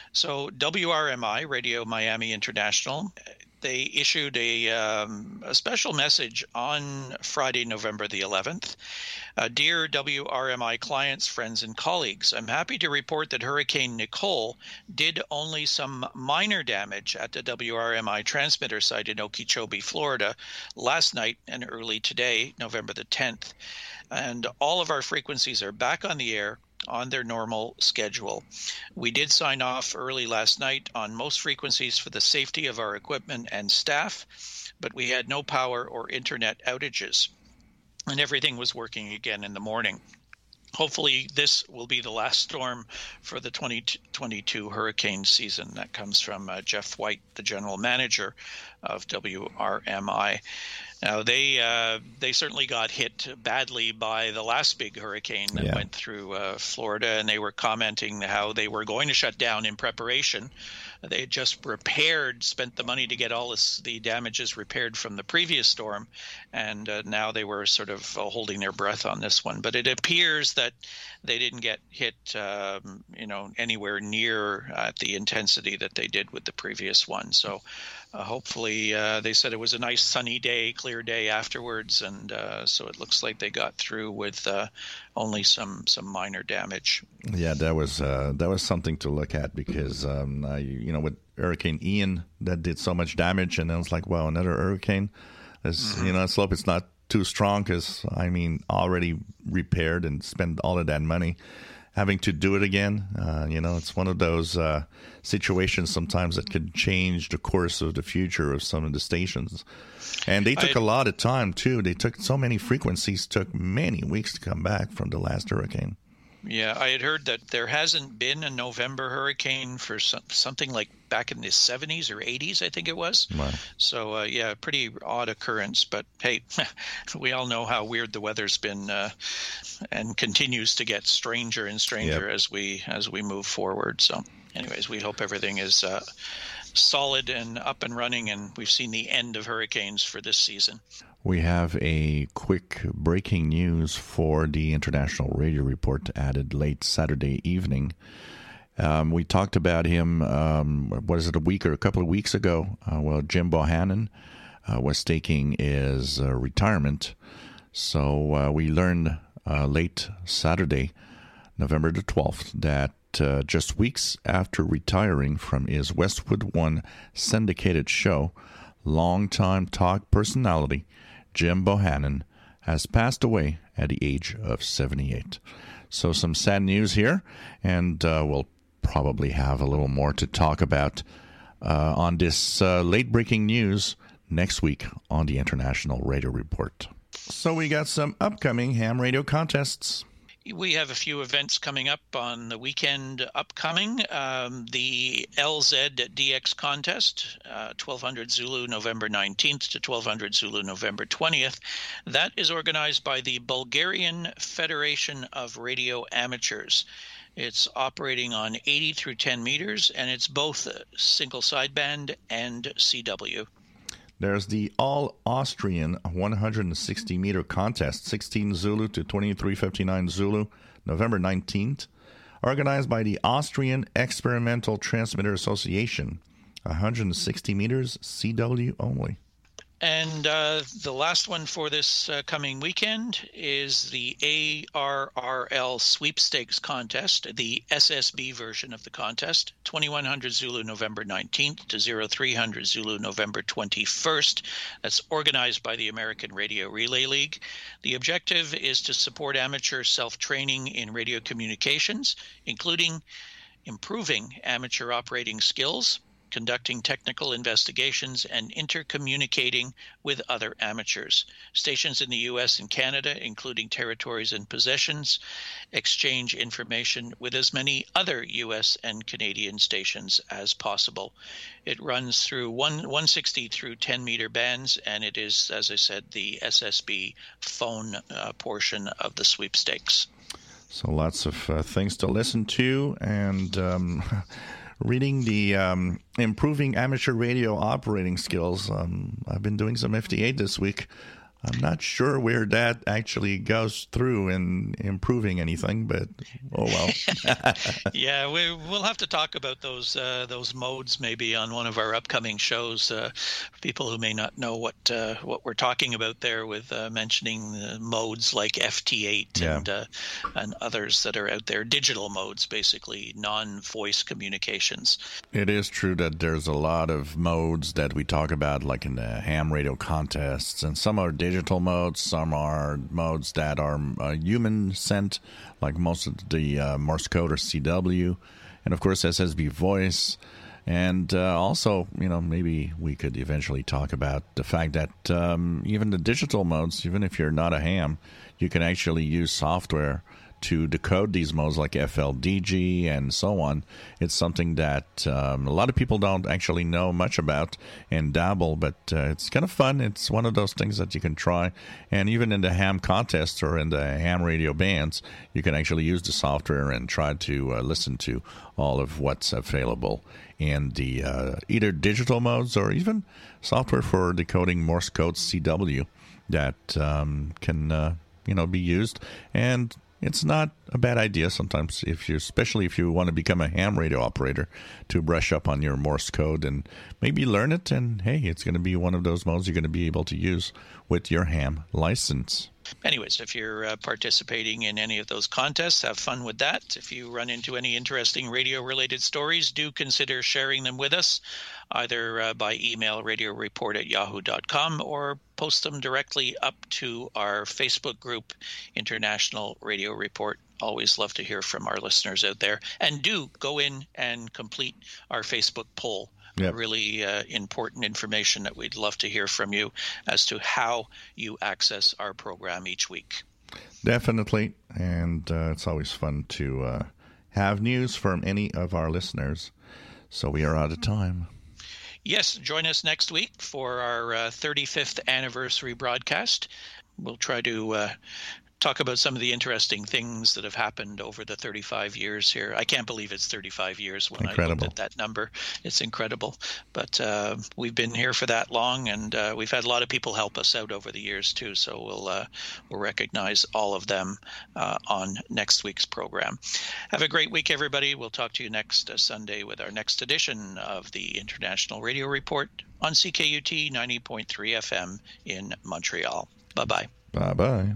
So W R M I, Radio Miami International, they issued a, um, a special message on Friday, November the eleventh. Uh, Dear W R M I clients, friends, and colleagues, I'm happy to report that Hurricane Nicole did only some minor damage at the W R M I transmitter site in Okeechobee, Florida, last night and early today, November the tenth. And all of our frequencies are back on the air on their normal schedule. We did sign off early last night on most frequencies for the safety of our equipment and staff, but we had no power or internet outages, and everything was working again in the morning. Hopefully this will be the last storm for the twenty twenty-two hurricane season. That comes from uh, Jeff White, the general manager of W R M I. Now, they uh, they certainly got hit badly by the last big hurricane that yeah. went through uh, Florida, and they were commenting how they were going to shut down in preparation. They had just repaired, spent the money to get all this, the damages repaired from the previous storm, and uh, now they were sort of uh, holding their breath on this one. But it appears that they didn't get hit, um, you know, anywhere near at the intensity that they did with the previous one. So uh, hopefully, uh, they said it was a nice sunny day, clear day afterwards, and uh, so it looks like they got through with uh, only some some minor damage. Yeah, that was uh, that was something to look at because um, I, you know, with Hurricane Ian that did so much damage, and then it's like, wow, another hurricane. Mm-hmm. You know, let's hope it's not too strong because I mean, already repaired and spent all of that money. Having to do it again, uh, you know, it's one of those uh, situations sometimes that could change the course of the future of some of the stations. And they took I, a lot of time, too. They took so many frequencies, took many weeks to come back from the last hurricane. Yeah, I had heard that there hasn't been a November hurricane for some, something like back in the seventies or eighties, I think it was. Wow. So, uh, yeah, pretty odd occurrence. But, hey, we all know how weird the weather's been uh, and continues to get stranger and stranger yep. as we as we move forward. So, anyways, we hope everything is uh, solid and up and running, and we've seen the end of hurricanes for this season. We have a quick breaking news for the International Radio Report added late Saturday evening. Um, we talked about him, um, what is it, a week or a couple of weeks ago? Uh, well, Jim Bohannon uh, was taking his uh, retirement. So uh, we learned uh, late Saturday, November the twelfth, that uh, just weeks after retiring from his Westwood One syndicated show, longtime talk personality Jim Bohannon has passed away at the age of seventy-eight. So some sad news here, and uh, we'll probably have a little more to talk about uh, on this uh, late-breaking news next week on the International Radio Report. So we got some upcoming ham radio contests. We have a few events coming up on the weekend upcoming. Um, the L Z D X contest, uh, twelve hundred Zulu November nineteenth to twelve hundred Zulu November twentieth. That is organized by the Bulgarian Federation of Radio Amateurs. It's operating on eighty through ten meters, and it's both single sideband and C W. There's the all-Austrian one hundred sixty meter contest, sixteen Zulu to twenty-three fifty-nine Zulu, November nineteenth, organized by the Austrian Experimental Transmitter Association, one hundred sixty meters, C W only. And uh, the last one for this uh, coming weekend is the A R R L Sweepstakes Contest, the S S B version of the contest, twenty-one hundred Zulu November nineteenth to oh three hundred Zulu November twenty-first. That's organized by the American Radio Relay League. The objective is to support amateur self-training in radio communications, including improving amateur operating skills, conducting technical investigations, and intercommunicating with other amateurs. Stations in the U S and Canada, including territories and possessions, exchange information with as many other U S and Canadian stations as possible. It runs through one, one sixty through ten meter bands, and it is, as I said, the S S B phone uh, portion of the sweepstakes. So lots of uh, things to listen to, and um, reading the um, improving amateur radio operating skills. Um, I've been doing some F T eight this week. I'm not sure where that actually goes through in improving anything, but oh well. Yeah, we, we'll have to talk about those uh, those modes maybe on one of our upcoming shows. Uh, people who may not know what uh, what we're talking about there, with uh, mentioning the modes like F T eight yeah. and uh, and others that are out there, digital modes, basically non-voice communications. It is true that there's a lot of modes that we talk about, like in the ham radio contests, and some are digital. Digital modes, some are modes that are uh, human sent, like most of the uh, Morse code or C W, and of course S S B voice. And uh, also, you know, maybe we could eventually talk about the fact that um, even the digital modes, even if you're not a ham, you can actually use software to decode these modes, like F L D G and so on. It's something that um, a lot of people don't actually know much about and dabble, but uh, it's kind of fun. It's one of those things that you can try. And even in the ham contests or in the ham radio bands, you can actually use the software and try to uh, listen to all of what's available in the uh, either digital modes or even software for decoding Morse code C W that um, can uh, you know be used. And it's not a bad idea sometimes, if you, especially if you want to become a ham radio operator, to brush up on your Morse code and maybe learn it. And hey, it's going to be one of those modes you're going to be able to use with your ham license. Anyways, if you're uh, participating in any of those contests, have fun with that. If you run into any interesting radio-related stories, do consider sharing them with us, either uh, by email, radio report at yahoo dot com, or post them directly up to our Facebook group, International Radio Report. Always love to hear from our listeners out there. And do go in and complete our Facebook poll. Yep. Really uh, important information that we'd love to hear from you as to how you access our program each week. Definitely. And uh, it's always fun to uh, have news from any of our listeners. So we are out of time. Yes, join us next week for our uh, thirty-fifth anniversary broadcast. We'll try to uh, talk about some of the interesting things that have happened over the thirty-five years here. I can't believe it's thirty-five years when incredible. I looked at that number. It's incredible. But uh, we've been here for that long, and uh, we've had a lot of people help us out over the years too. So we'll uh, we'll recognize all of them uh, on next week's program. Have a great week, everybody. We'll talk to you next uh, Sunday with our next edition of the International Radio Report on C K U T ninety point three F M in Montreal. Bye-bye. Bye-bye.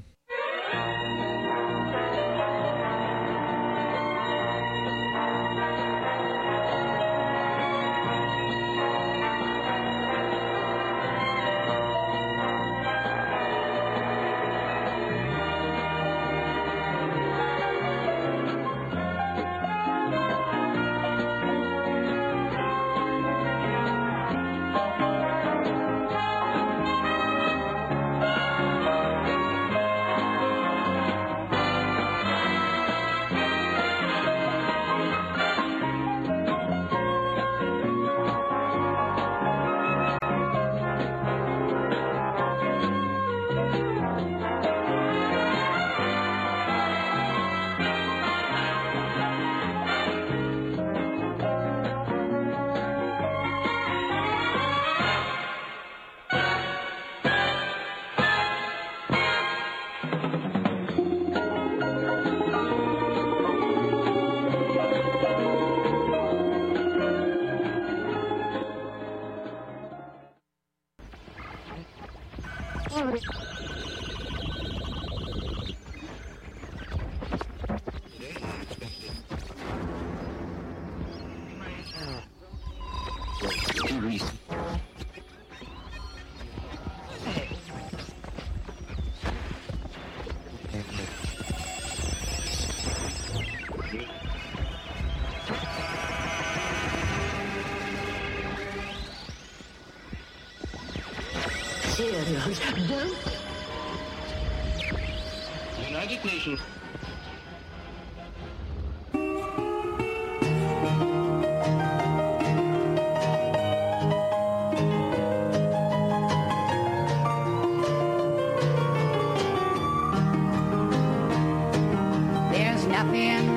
Serious, don't. United Nations. There's nothing